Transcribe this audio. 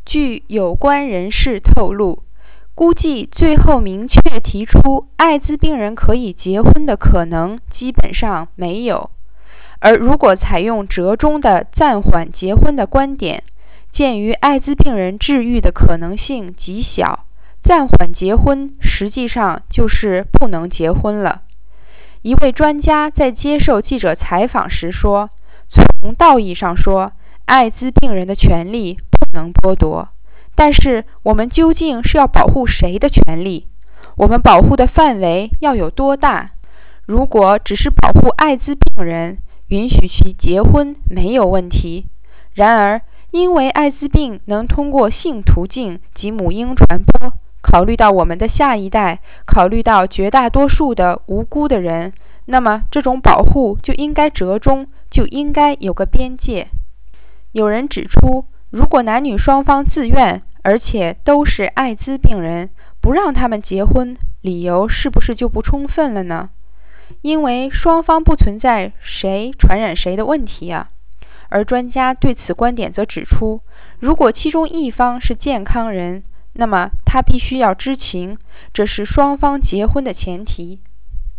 据有关人士透露，估计最后明确提出艾滋病人可以结婚的可能基本上没有。而如果采用折中的暂缓结婚的观点，鉴于艾滋病人治愈的可能性极小，暂缓结婚实际上就是不能结婚了。一位专家在接受记者采访时说，从道义上说，艾滋病人的权利不能剥夺，但是我们究竟是要保护谁的权利？我们保护的范围要有多大？如果只是保护艾滋病人，允许其结婚没有问题。然而，因为艾滋病能通过性途径及母婴传播，考虑到我们的下一代，考虑到绝大多数的无辜的人，那么这种保护就应该折中，就应该有个边界。有人指出，如果男女双方自愿，而且都是艾滋病人，不让他们结婚，理由是不是就不充分了呢？因为双方不存在谁传染谁的问题啊。而专家对此观点则指出，如果其中一方是健康人，那么他必须要知情，这是双方结婚的前提。